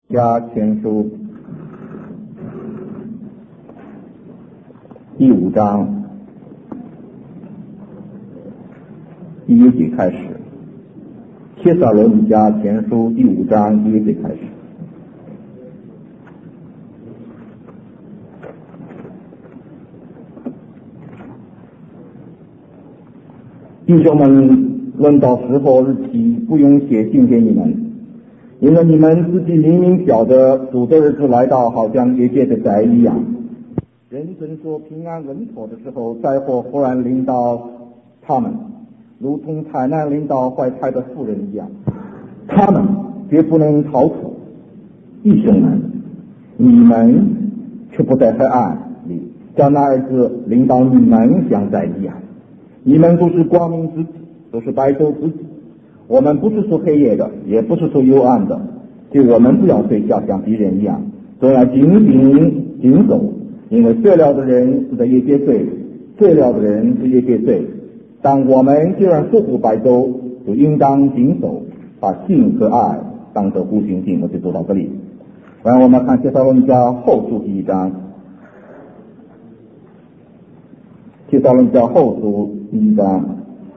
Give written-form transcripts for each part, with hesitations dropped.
家前书第5章第1节开始，帖撒罗尼迦前书第5章第1节开始。弟兄们，论到时候日期，不用写信给你们，因为你们自己明明晓得主的日子来到，好像夜间的灾一样。人正说平安稳妥的时候，灾祸忽然临到他们，如同灾难临到怀胎的妇人一样，他们绝不能逃脱。弟兄们，你们却不在黑暗里，叫那日子临到你们像灾一样。你们都是光明之子，都是白昼之子。我们不是属黑夜的，也不是属幽暗的，就我们不要睡觉像敌人一样，总要警醒警守，因为睡了的人是在夜间睡，睡了的人是夜间睡。但我们既然守护白昼，就应当警守，把信和爱当作护心镜。我就做到这里。然后我们看帖撒罗尼迦后书第1章，帖撒罗尼迦后书第1章。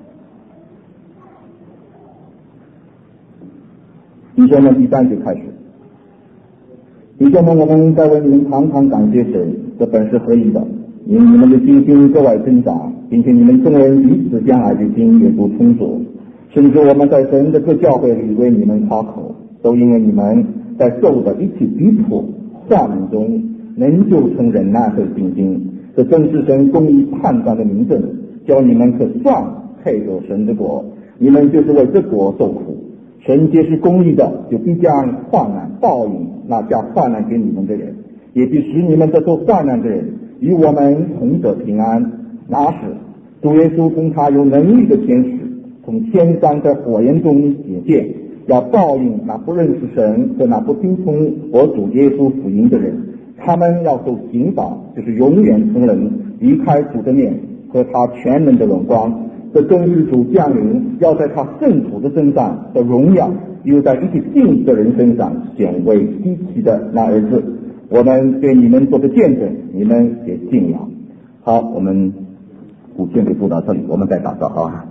弟兄们，第3节开始。弟兄们，我们在为你们常常感谢神，这本是合宜的，因为你们的信心格外增长，并且你们众人彼此相爱的心也都充足，甚至我们在神的各教会里为你们夸口，都因为你们在受的一切逼迫患难中能救成忍耐和信心，这正是神公义判断的明证，叫你们可算配得神的国。你们就是为这国受苦，神皆是公义的，就必将患难报应那下患难给你们的人，也必使你们这受患难的人与我们同得平安。那时主耶稣同他有能力的天使从天上在火焰中显现，要报应那不认识神和那不听从我主耶稣福音的人，他们要受刑罚，就是永远从人离开主的面和他全能的荣光。这正是主降临，要在他圣徒的身上的荣耀，又在一切信的人身上显为稀奇的那日子。我们对你们做的见证，你们也敬仰。好，我们古先就读到这里，我们再祷告啊。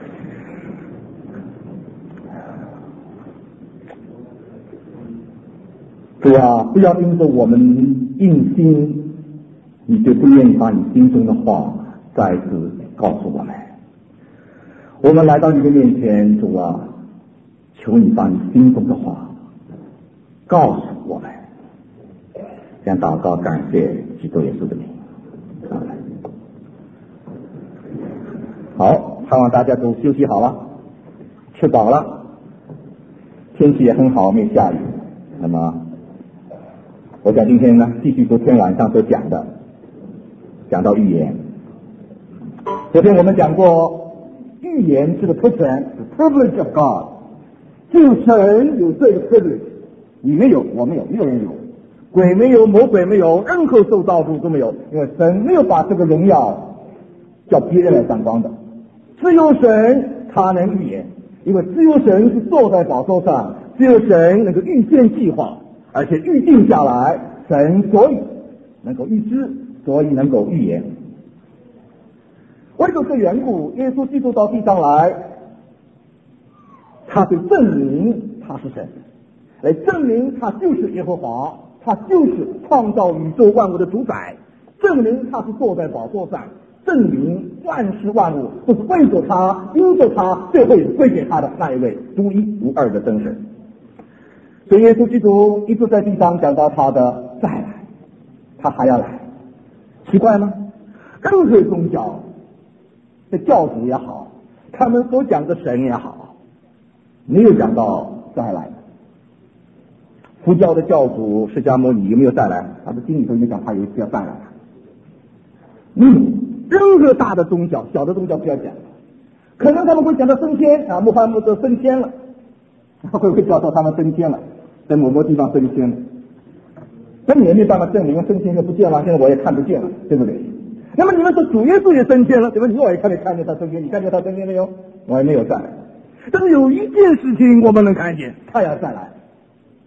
主啊，不要因着我们硬心，你就不愿意把你心中的话再次告诉我们。我们来到你的面前，主啊，求你把你心中的话告诉我们。这样祷告，感谢基督耶稣的名。好，盼望大家都休息好了，吃饱了，天气也很好，没下雨。那么我想今天呢，继续昨天晚上所讲的，讲到预言。昨天我们讲过，预言是个特权，是 privilege of God， 只有神有这个 privilege， 你没有，我没有，没有人有，鬼没有，魔鬼没有，任何受造物都没有，因为神没有把这个荣耀叫别人来沾光的，只有神他能预言，因为只有神是坐在宝座上，只有神能够预见计划，而且预定下来，神所以能够预知，所以能够预言。为了这缘故，耶稣基督到地上来，他就证明他是神，来证明他就是耶和华，他就是创造宇宙万物的主宰，证明他是坐在宝座上，证明万事万物都是为着他，因着他，最后也归给他的那一位独一无二的真神。所以耶稣基督一直在地上讲到他的再来，他还要来，奇怪吗？任何宗教的教主也好，他们所讲的神也好，没有讲到再来。佛教的教主释迦牟尼有没有再来？他的经里头没讲他有一次要再来。任何大的宗教，小的宗教不要讲，可能他们会讲到升天啊，穆罕默德升天了，会不会教导他们升天了，在某地方升天了？那你也没办法证明升天就不见了，现在我也看不见了，对不对？那么你们说主耶稣也升天了，对吧？我也看见他升天，你看见他升天没有？我也没有再来。但是有一件事情我们能看见，他要再来。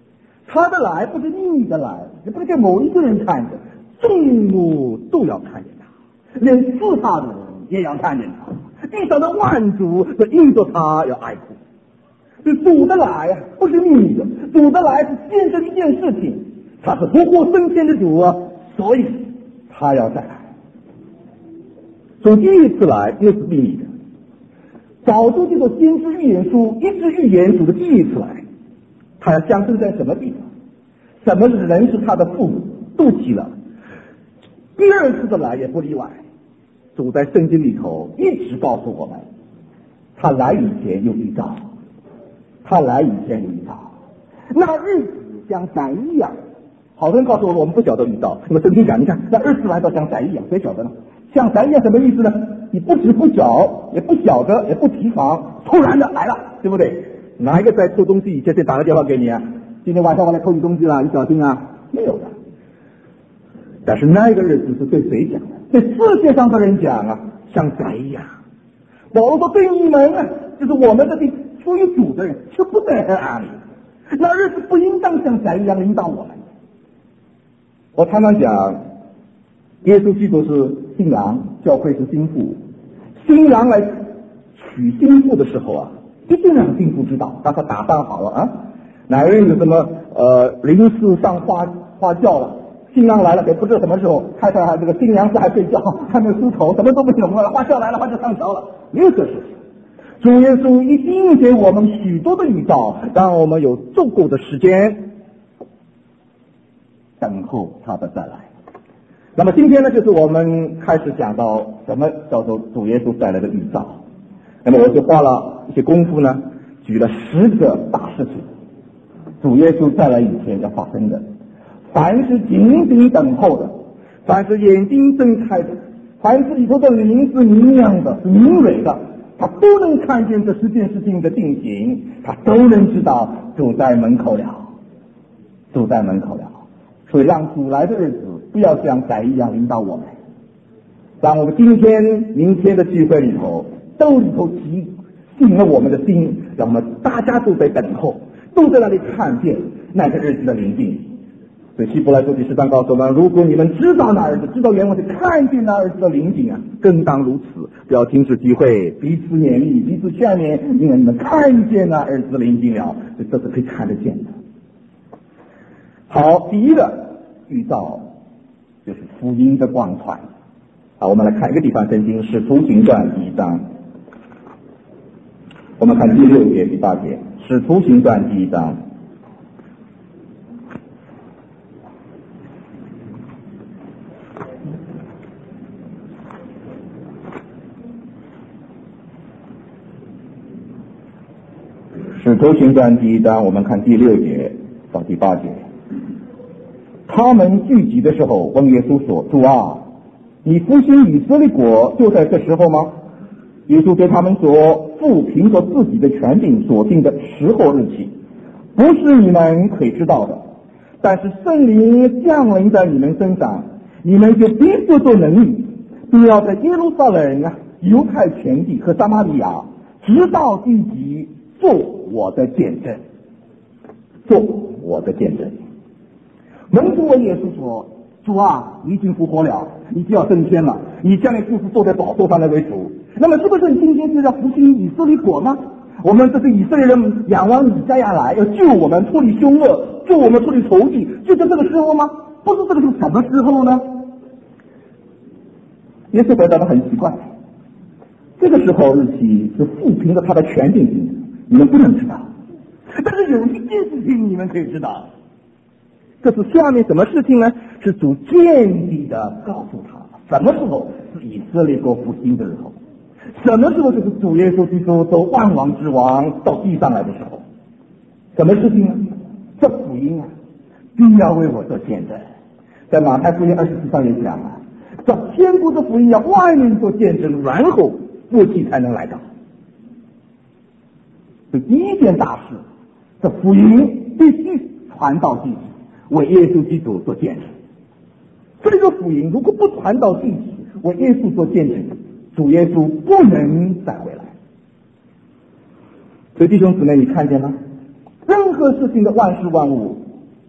他的来不是秘密的来，也不是给某一个人看的，众目都要看见他，连刺他的人也要看见他，地上的万族都因着他要哀哭。这主的来呀，不是秘密的，主的来是见证一件事情，他是活活升天的主啊，所以他要再来。主第一次来又是秘密的，早就这个先知预言书一直预言主的第一次来，他要降生在什么地方，什么人是他的父母，都提了。第二次的来也不例外，主在圣经里头一直告诉我们，他来以前有预兆，他来以前有预兆，那日子像闪一样。好多人告诉我们不晓得预兆，那么圣经讲，你看那日子来到像闪一样，谁晓得呢？像闪一样什么意思呢？你不知不觉，也不晓得，也不提防，突然的来了，对不对？哪一个在偷东西以前先打个电话给你啊？今天晚上我来偷你东西了，你小心啊！没有的。但是那个日子是对谁讲的？对世界上的人讲啊，像闪一样。保罗说对你们啊，就是我们这些属于主的人，是不在黑暗里。那日子不应当像闪一样引导我们。我常常讲，耶稣基督是新郎，教会是新妇。新郎来娶新妇的时候啊，一定让新妇知道，把她打扮好了啊。哪个人有什么临时上花轿了，新郎来了，也不知道什么时候，看看这个新娘子还睡觉，还没有梳头，什么都没有了，花轿来了，花轿上桥了，没有这事情。主耶稣一定给我们许多的预兆，让我们有足够的时间等候他的再来。那么今天呢，就是我们开始讲到什么叫做主耶稣再来的预兆。那么我就花了一些功夫呢，举了10个大事情，主耶稣再来以前要发生的。凡是紧紧等候的，凡是眼睛睁开的，凡是里头的灵是明亮的，是敏锐的，他都能看见这10件事情的定型，他都能知道主在门口了，主在门口了。所以让主来的日子不要像宰一样领导我们，让我们今天明天的聚会里头都里头进了我们的心，让我们大家都在等候，都在那里看见那个日子的临近。所以希伯来书第10章告诉我们，如果你们知道那日子，知道原文是看见那日子的临近啊，更当如此，不要停止聚会，彼此勉励，彼此劝勉，因为你们看见那日子的临近了，所以这是可以看得见的。好，第一个预兆就是福音的广传。好，我们来看一个地方，圣经使徒行传第1章，我们看第6节、第8节，使徒行传第1章。使徒行传第1章，我们看第6节到第8节。他们聚集的时候问耶稣说，主啊，你复兴以色列国就在这时候吗？耶稣对他们说，父凭着自己的权柄所定的时候日期，不是你们可以知道的，但是圣灵降临在你们身上，你们就必须做能力，都要在耶路撒冷啊、犹太全地和撒玛利亚，直到地极，做我的见证，做我的见证。门徒问耶稣说，主啊，你已经复活了，你就要升天了，你将来就是坐在宝座上的为主，那么是不是你今天是要复兴以色列国吗？我们这些以色列人仰望以赛亚来，要救我们脱离凶恶，救我们脱离仇敌，就在这个时候吗？不是这个是什么时候呢？耶稣回答的很奇怪，这个时候日期是父凭着他的权柄定的，你们不能知道，但是有一件事情你们可以知道，这是下面什么事情呢？是主坚定的告诉他，什么时候是以色列国复兴的时候，什么时候就是主耶稣基督做万王之王到地上来的时候。什么事情呢？这福音啊，必要为我做见证。在马太福音24章也讲啊，这天国的福音要外面做见证，然后福气才能来到。这第一件大事，这福音必须传到地极，为耶稣基督做见证。这个福音如果不传到地极，为耶稣做见证，主耶稣不能再回来。所以弟兄姊妹，你看见吗？任何事情的万事万物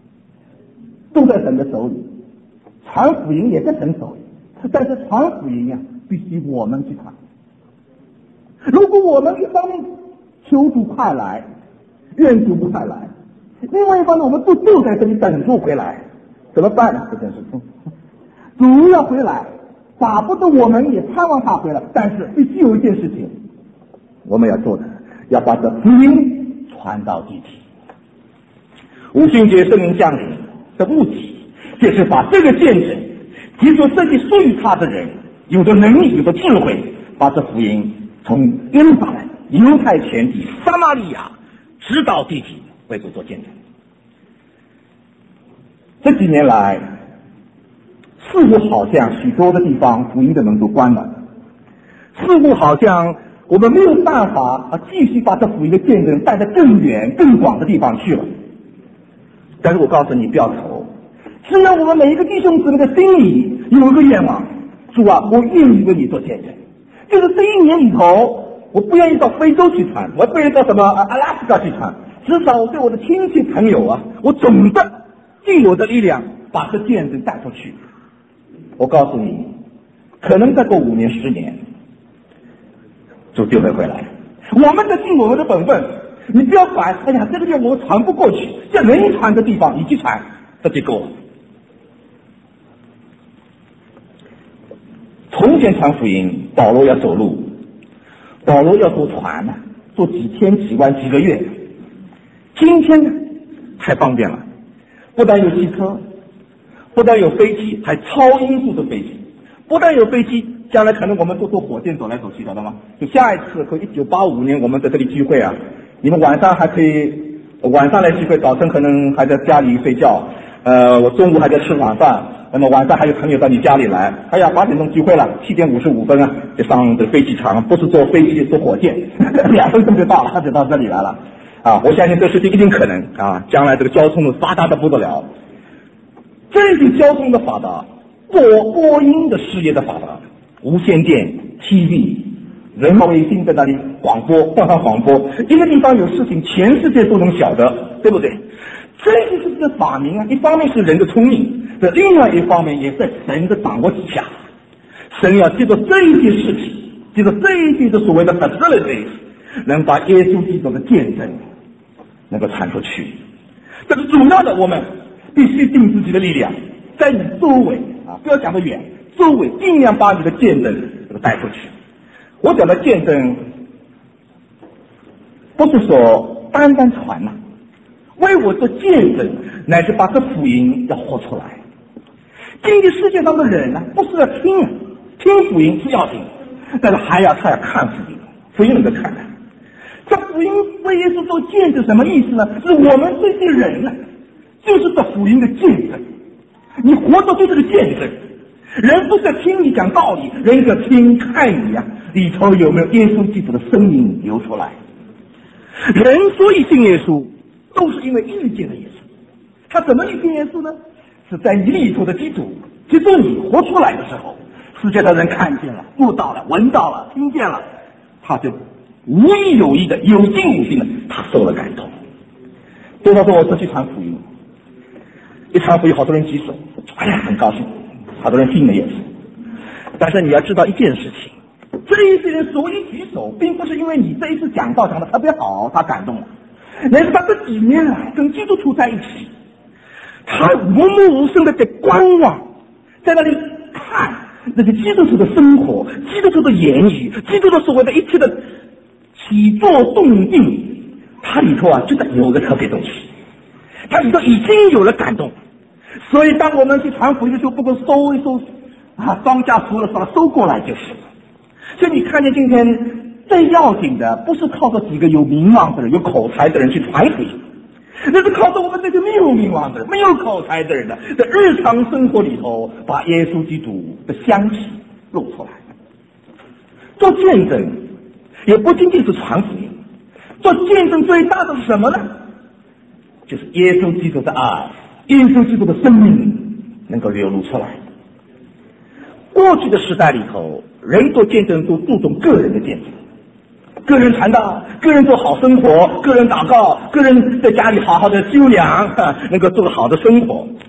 都在神的手里，传福音也在神手里，但是传福音啊，必须我们去传。如果我们一方面求主快来，愿主快来，另外一方面我们就在这里等主回来，怎么办呢？这件事情，主要回来，巴不得我们也盼望他回来，但是必须有一件事情我们要做的，要把这福音传到地极。五旬节圣灵降临的目的，就是把这个见证，提出这些属于他的人，有的能力，有的智慧，把这福音从耶路撒冷、犹太全地、撒玛利亚直到地极，为主做见证。这几年来，似乎好像许多的地方福音的门都关了，似乎好像我们没有办法继续把这福音的见证带得更远更广的地方去了。但是我告诉你，不要愁，只要我们每一个弟兄姊妹的心里有一个愿望，主啊，我愿意为你做见证，就是这一年里头，我不愿意到非洲去传，我不愿意到什么阿拉斯加去传，至少我对我的亲戚朋友啊，我总的尽我的力量把这见证带出去。我告诉你，可能再过5年10年，主就会回来。我们得尽我们的本分，你不要管，哎呀，这个地方我传不过去，在能传的地方你去传，这就够了。从前传福音，保罗要走路，保罗要坐船呢，坐几天几晚几个月。今天呢，太方便了，不但有汽车，不但有飞机，还超音速的飞机。不但有飞机，将来可能我们都坐火箭走来走去，晓得吗？就下一次和1985年我们在这里聚会啊，你们晚上还可以晚上来聚会，早晨可能还在家里睡觉，我中午还在吃晚饭，那么晚上还有朋友到你家里来，哎呀，8点钟聚会了，7点55分啊，就上这个飞机场，不是坐飞机，坐火箭，2分钟就到了，就到这里来了。啊，我相信这事情一定可能啊，将来这个交通发达的不得了。这些交通的发达，播音的事业的发达，无线电、TV、人工卫星在那里广播，广播，一个地方有事情，全世界都能晓得，对不对？这些是个发明啊，一方面是人的聪明，这另外一方面也在神的掌握底下。神要借着这一些事情，借着这一些的所谓的 facilities， 能把耶稣基督的见证能够传出去。这是主要的，我们必须尽自己的力量，在你周围啊，不要讲得远，周围尽量把你的见证这个带出去。我讲的见证，不是说单单传呐，为我做见证，乃是把这福音要活出来。今天世界上的人呢，不是要听福音是要听，但是还要他要看福音，福音能够看的。这福音为耶稣做见证什么意思呢？是我们这些人呢，就是这福音的见证。你活着就是个见证，人不是听你讲道理，人可听看你啊，里头有没有耶稣基督的生命流出来。人所以信耶稣，都是因为遇见了耶稣。他怎么遇见耶稣呢？是在你里头的基督你活出来的时候，世界的人看见了，悟到了，闻到了，听见了，他就无意有意的，有惊无心的，他受了感动。多少说我去传福音，一传福音好多人举手，哎呀很高兴，好多人信了耶稣。但是你要知道一件事情，这一些人所以举手，并不是因为你这一次讲道讲的特别好他感动了，乃是他这几年来跟基督徒在一起，他无目无声的在观望，在那里看那个基督徒的生活，基督徒的言语，基督徒所谓的一切的起作动静，他里头啊真的有个特别东西，他里头已经有了感动。所以当我们去传福音的时候，不过收一收啊，庄稼熟了收过来就是了。所以你看见今天最要紧的，不是靠着几个有名望的人、有口才的人去传福音，那是靠着我们这些没有名望的人、没有口才的人的在日常生活里头，把耶稣基督的香气露出来。做见证也不仅仅是传福音，做见证最大的是什么呢？就是耶稣基督的爱，耶稣基督的生命能够流露出来。过去的时代里头，人做见证都注重个人的见证，个人传道，个人做好生活，个人祷告，个人在家里好好的修养，能够做个好的生活。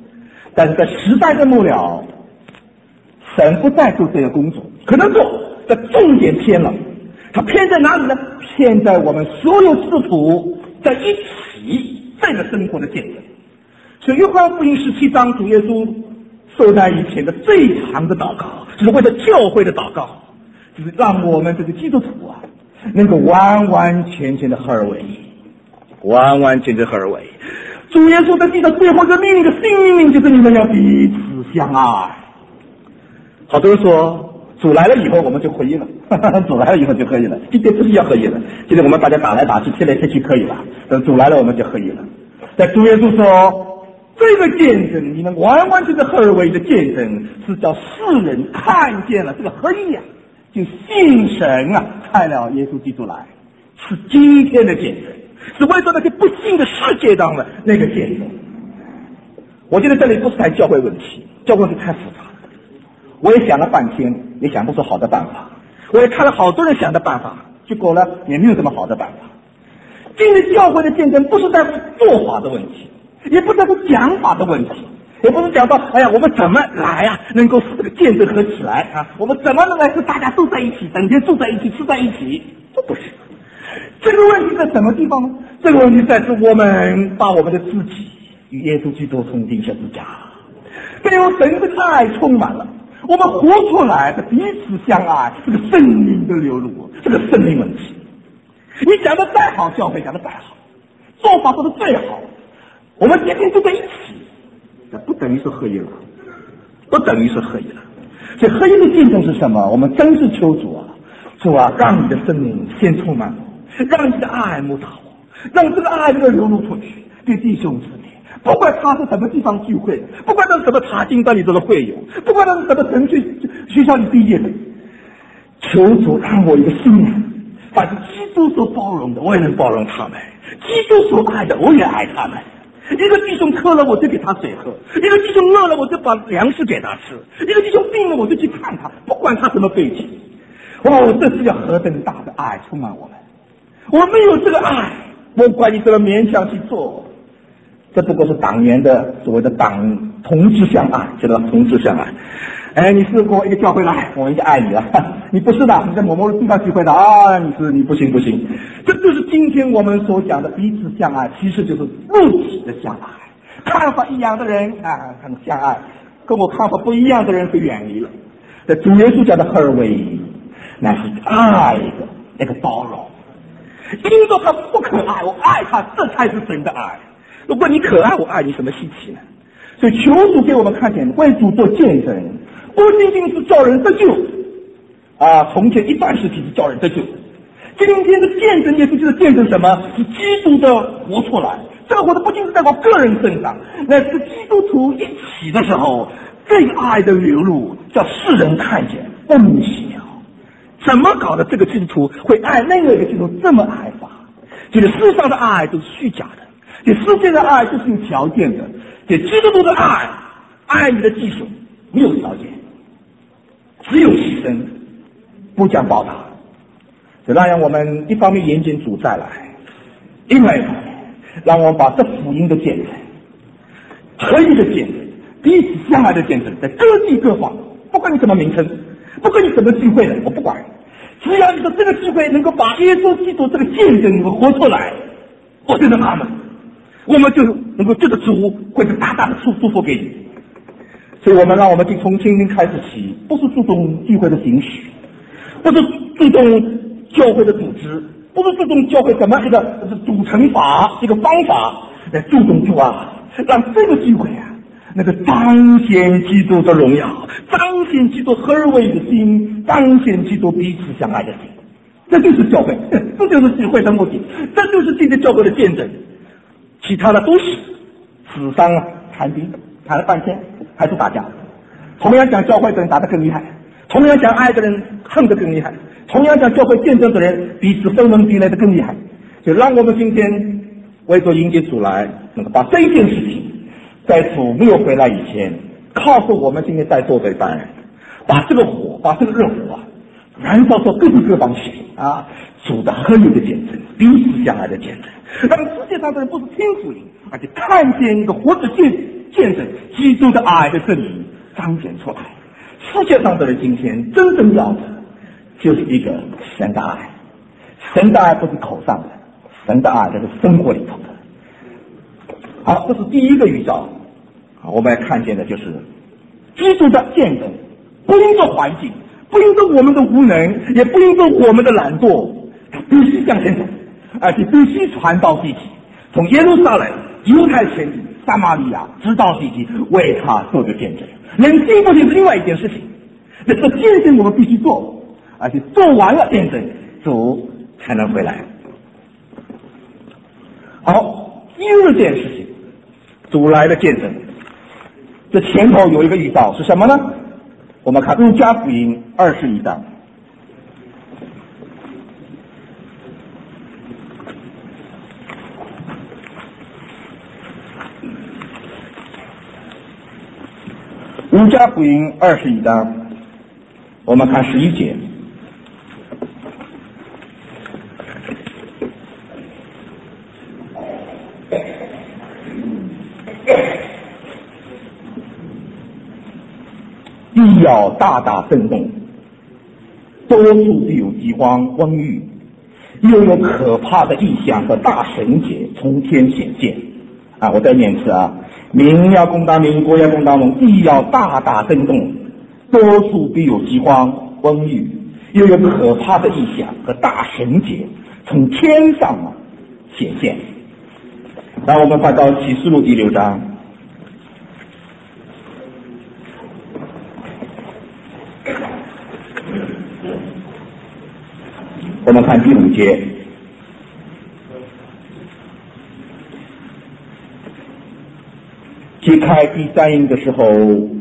但是在时代的末了，神不再做这个工作，可能做的重点偏了。它偏在哪里呢？偏在我们所有使徒在一起这个生活的见证。所以约翰福音17章主耶稣受难以前的最长的祷告，就是为了教会的祷告，就是让我们这个基督徒啊，能够完完全全的合而为一，完完全全合而为一。主耶稣在记的最后一个命令的新命令，就是你们要彼此相爱。好多人说主来了以后我们就合一了，主来了以后就合一了。今天不是要合一了，今天我们大家打来打去踢来踢去可以了，等主来了我们就合一了。但主耶稣说这个见证，你们完完全全合而为一的见证，是叫世人看见了这个合一啊，就信神啊，派了耶稣基督来，是今天的见证，是为了那些不信的世界当的那个见证。我觉得这里不是谈教会问题，教会问题太复杂了，我也想了半天，也想不出好的办法，我也看了好多人想的办法，结果呢也没有什么好的办法。今天教会的见证不是在乎做法的问题，也不在乎讲法的问题，也不是讲到哎呀我们怎么来啊能够使这个见证合起来啊，我们怎么能来使大家都在一起，整天住在一起吃在一起，这不是。这个问题在什么地方呢？这个问题在是我们把我们的自己与耶稣基督同定十字架，被用神的爱充满了，我们活出来的彼此相爱，这个生命的流露，这个生命问题。你讲的再好，教会讲的再好，做法做的最好，我们天天都在一起，这不等于是合一了，不等于是合一了。这合一的见证是什么？我们真是求主啊，主啊，让你的生命先充满我，让你的爱摸到我，让这个爱这个流露出去，对弟兄姊妹，不管他是什么地方聚会的，不管他是什么查经班里头的会友，不管他是什么神学校里毕业的，求主让我一个心啊，把基督所包容的我也能包容他们，基督所爱的我也爱他们。一个弟兄渴了我就给他水喝，一个弟兄饿了我就把粮食给他吃，一个弟兄病了我就去看他，不管他什么背景。哦，这是要何等大的爱充满我们。我没有这个爱，不管你怎么勉强去做，这不过是党员的所谓的党同志相爱，知道吧？同志相爱。哎，你是过一个教会来，我们就爱你了。你不是的，你在某某地方聚会的啊，你不行不行。这就是今天我们所讲的彼此相爱，其实就是肉体的相爱。看法一样的人啊，他们相爱；跟我看法不一样的人被远离了。这主耶稣讲的合而为一，那是爱的那个包容。因着他不可爱，我爱他，这才是神的爱。如果你可爱，我爱你，什么稀奇呢？所以求主给我们看见，为主做见证，不仅仅是叫人得救啊，从前一般时期是叫人得救，今天的见证耶稣基督的见证什么？是基督的活出来。这个活的不仅是在我个人身上，那是基督徒一起的时候，这个爱的流露叫世人看见，莫名其妙。怎么搞的？这个基督徒会爱那个基督徒这么爱法？这个世上的爱都是虚假的，这世界的爱就是有条件的。这基督徒的爱，爱你的技术没有条件，只有牺牲，不讲报答。这让我们一方面迎接主再来，另外一方面让我们把这福音的见证、合一的见证、彼此相爱的见证，在各地各方，不管你什么名称，不管你什么聚会的，我不管，只要你的这个聚会能够把耶稣基督这个见证能够活出来，我就能阿门，我们就能够这个主会大大的祝福给你。所以我们让我们从今天开始起，不是注重聚会的形式，不是注重教会的组织，不是注重教会怎么一个组成法一个方法，来注重主啊，让这个聚会啊那个彰显基督的荣耀，彰显基督合而为一的心，彰显基督彼此相爱的心。这就是教会，这就是聚会的目的，这就是今天教会的见证。其他的都是死伤啊，谈兵谈了半天还是打架。同样讲教会的人打得更厉害，同样讲爱的人恨得更厉害，同样讲教会见证的人彼此分门别类的更厉害。就让我们今天为着迎接主来，能够把这一件事情在主没有回来以前，靠着我们今天在座的一班人，把这个火，把这个热火啊，燃烧到各个各方去啊，主的合一的见证，彼此相爱的见证，让世界上的人不是听福音，而且看见一个活着见证基督的爱的真理彰显出来。世界上的人今天真正要的就是一个神的爱，神的爱不是口上的，神的爱这是生活里头的。好，这是第一个预兆。我们要看见的就是基督的见证，不因着环境，不因着我们的无能，也不因着我们的懒惰，必须向前走，而且必须传到地极，从耶路撒冷、犹太全地、撒玛利亚直到地极，为他做个见证。能进过去是另外一件事情，这个见证我们必须做，而且做完了见证，主才能回来。好，第二件事情，主来的见证。这前头有一个预兆是什么呢？我们看路加福音21章。路加福音21章，我们看11节。地要大大震动，多处必有饥荒、瘟疫，又有可怕的异象和大神节从天显现。我再念一次民要攻打民，国要攻打民，地要大大震动，多处必有饥荒、瘟疫，又有可怕的异象和大神节从天上显现。让我们翻到启示录第6章。我们看第5节，揭开第3印的时候，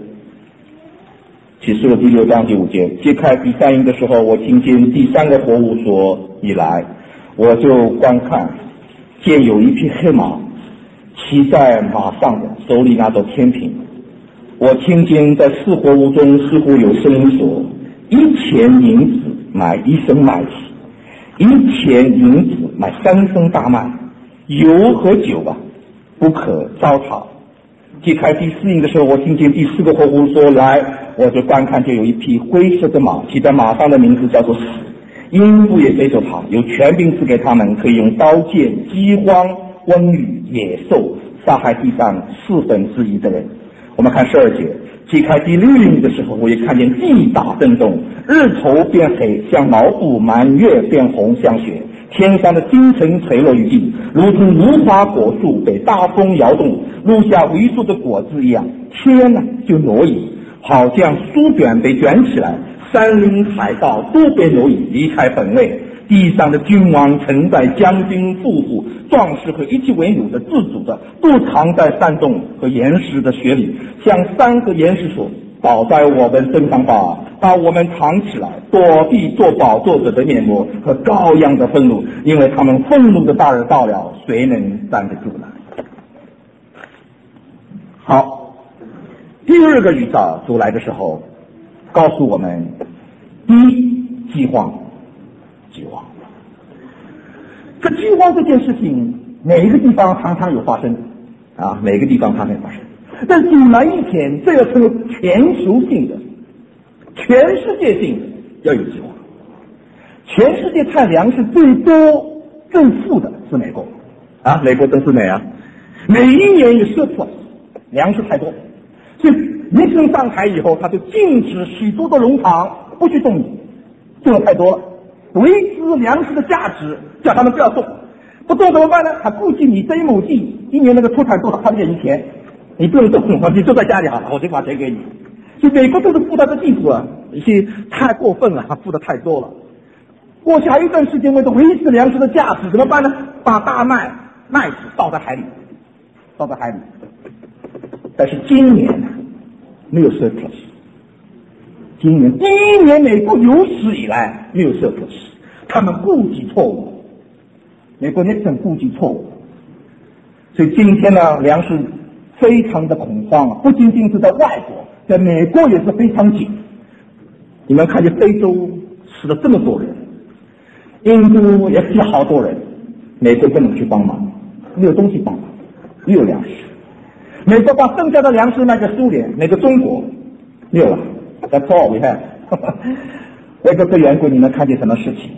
启示录第6章第5节，揭开第3印的时候，我听见第3个活物说：“你来。”我就观看，见有一匹黑马，骑在马上的，手里拿着天平。我听见在4活物中似乎有声音说：“1钱银子买1升麦子，1钱银子买3升大麦，油和酒不可糟蹋。”揭开第4印的时候，我听见第4个活物说：“来。”我就观看，就有一匹灰色的马，骑在马上的名字叫做死，阴部也随着他，有权柄赐给他们，可以用刀剑、饥荒、瘟疫、野兽杀害地上1/4的人。我们看12节，揭开第6印的时候，我也看见地大震动，日头变黑像毛布，满月变红像雪，天上的星辰垂落于地，如同无花果树被大风摇动，录下为数的果子一样。天就挪移，好像书卷被卷起来，山林海盗都被挪移离开本位。地上的君王、臣宰、将军、富户、壮士和一切为奴的、自主的，都藏在山洞和岩石的穴里，像山和岩石说：“倒在我们身上吧，把我们藏起来，躲避做宝座者的面目和羔羊的愤怒，因为他们愤怒的大日到了，谁能站得住呢？”好，第2个预兆主来的时候，告诉我们：第一，饥荒。这饥荒这件事情，每一个地方常常有发生每个地方常常有发生。但主来一天，这要成为全球性的、全世界性的要有饥荒。全世界产粮食最多、最富的是美国美国真是美每一年有surplus，粮食太多，所以尼克松上台以后，他就禁止许多的农场不去种米，种的太多了。维持粮食的价值，叫他们不要种，不种怎么办呢？他估计你这一亩地一年那个出产多少，他给你钱，你不用种，你就在家里好了，我就把钱给你。所以美国都是富到这地步已经太过分了，富的太多了。过去还有一段时间，为了维持粮食的价值，怎么办呢？把大麦子倒在海里。但是今年没有 surplus。今年第1年美国有史以来没有surplus，他们估计错误，美国尼克松估计错误，所以今天粮食非常的恐慌，不仅仅是在外国，在美国也是非常紧。你们看见非洲死了这么多人，印度也死了好多人，美国不能去帮忙，没有东西帮忙，没有粮食。 美国把剩下的粮食卖给苏联，卖给中国，没有了。That's all we have 。为这个缘故，你能看见什么事情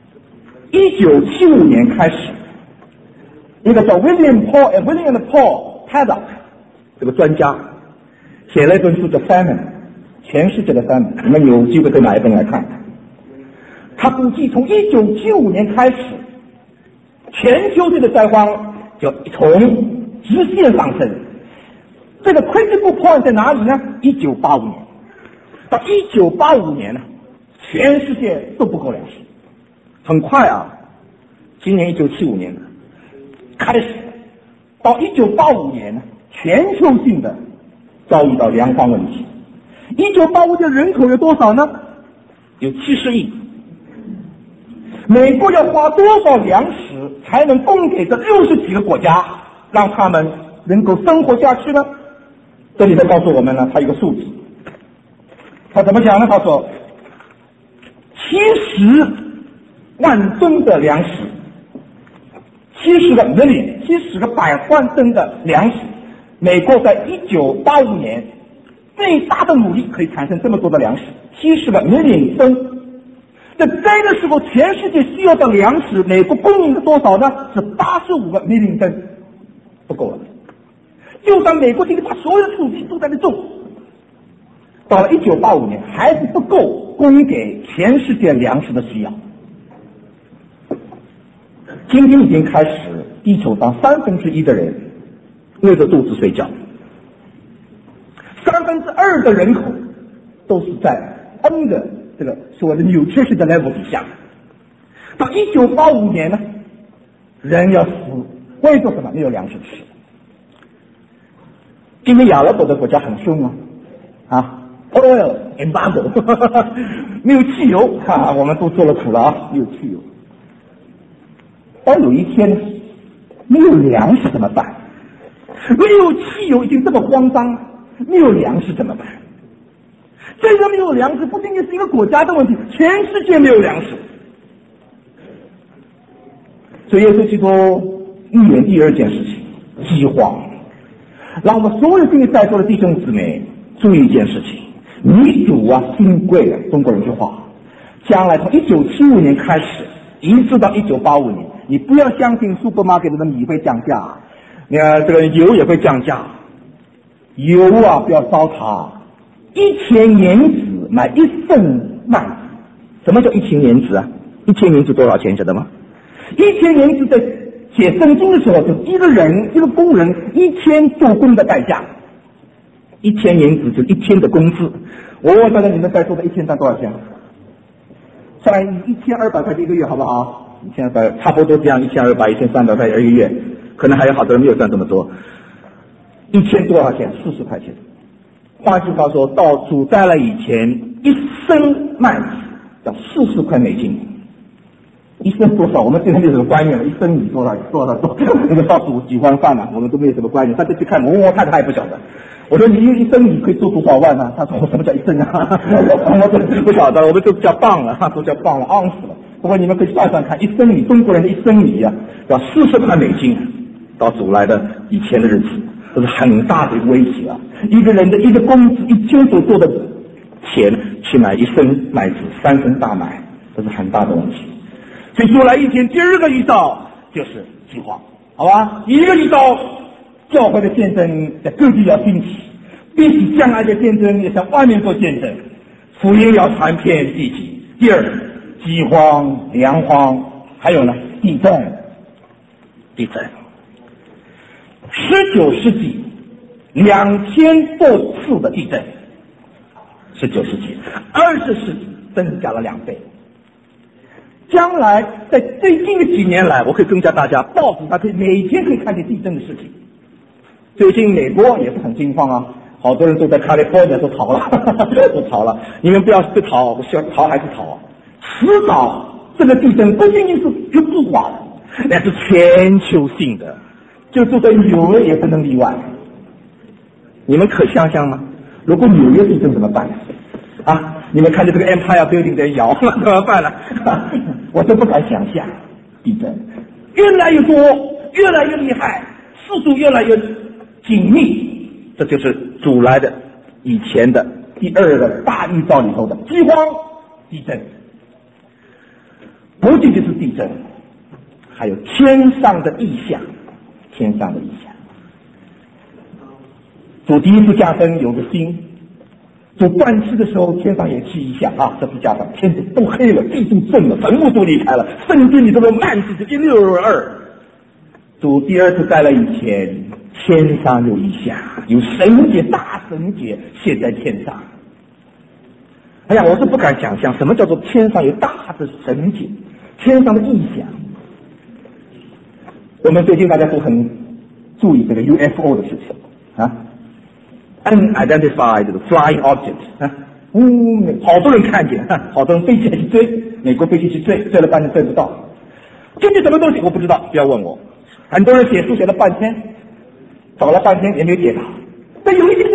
？1975年开始，一个叫 William Paul Paddock 这个专家写了一本书叫《Famine》，全世界的 Famine， 你们有机会可以买一本来看。他估计从1975年开始，全球性的灾荒就从直线上升。这个 critical point 在哪里呢？1985年。到1985年呢，全世界都不够粮食。很快啊，今年1975年开始，到1985年呢，全球性的遭遇到粮荒问题。1985年人口有多少呢？有70亿。美国要花多少粮食才能供给这60几个国家，让他们能够生活下去呢？这里头告诉我们呢，他有个数字。他怎么讲呢？他说70万吨的粮食，70个百万吨的粮食，美国在1985年最大的努力可以产生这么多的粮食，70个 million 吨。在灾的时候，全世界需要的粮食，美国供应的多少呢？是85个 million 吨，不够了。就算美国这个把所有的储备都在那种，到了1985年还是不够供给全世界粮食的需要。今天已经开始，地球上1/3的人饿着肚子睡觉，2/3的人口都是在 N 的这个所谓的nutrition的 level 底下。到1985年呢，人要死，为了什么？没有粮食吃。因为亚拉伯的国家很凶oil embargo 没有汽油我们都做了苦了没有汽油。当有一天没有粮食怎么办？没有汽油已经这么慌张，没有粮食怎么办？这个没有粮食不仅仅是一个国家的问题，全世界没有粮食。所以耶稣基督预言第二件事情，饥荒。让我们所有今天在座的弟兄姊妹注意一件事情，米煮心贵中国人句话，将来从1975年开始一直到1985年，你不要相信 supermarket 的米会降价，你看这个油也会降价，油不要糟蹋，1000年子买1份麦子。什么叫1000年子？1000年子多少钱晓得吗？1000年子在写圣经的时候，就是一个工人1天做工的代价，1000年子就1天的工资。我问大家，你们在座的1天赚多少钱？算1200块一个月，好不好？1200差不多这样，1200、1300块一个月，可能还有好多人没有赚这么多。1天多少钱？40块钱。换句话说，到主灾了以前，1升麦子要40块美金。1升多少？我们现在没有什么观念了。1升米多少？那个到煮几碗饭我们都没有什么观念。他就去看我看他也不晓得。我说你1升米可以做多少万呢？他说什么叫1升我真不晓得，我们都叫磅了，都叫磅了，盎司了。不过你们可以算算看，1升米，中国人的1升米要40块美金。到主来的以前的日子，这是很大的一个威胁一个人的一个工资1天所做的钱去买1升麦子，3升大麦，这是很大的问题。所以主来以前第二个预兆就是饥荒，好吧？第一个预兆，教会的见证在各地要兴起，比起将来的见证也向外面做见证，福音要传遍地极。第二，饥荒、粮荒，还有呢，地震。19世纪2000多次的地震，19世纪，20世纪增加了2倍。将来在最近的几年来，我可以增加大家，报纸上可以每天可以看见地震的事情。最近美国也是很惊慌好多人都在 California 都逃了，你们不要去逃，我想逃还是逃迟早这个地震不仅仅是一部化的，那是全球性的，就住在纽约也不能例外。你们可想象吗？如果纽约地震怎么办你们看见这个 Empire Building 在摇了，怎么办呢？我都不敢想象，地震越来越多，越来越厉害，速度越来越紧密， 这就是主来的以前的第二个大预兆里头的饥荒、地震。不仅仅是地震，还有天上的异象，天上的异象。主第一次降生有个星，主断气的时候天上也起异象啊，这次加上天都黑了，地都震了，坟墓都离开了，圣经里头的幔子就162。主第二次再来以前，天上有异象，有神节大神节现在天上。哎呀，我是不敢想象什么叫做天上有大的神节，天上的异象。我们最近大家都很注意这个 UFO 的事情啊 ，unidentified flying object 啊，好多人看见，好多人飞起来去追，美国飞机去追了半天追不到，究竟什么东西我不知道，不要问我。很多人写书写了半天，找了半天也没有解答。但有一点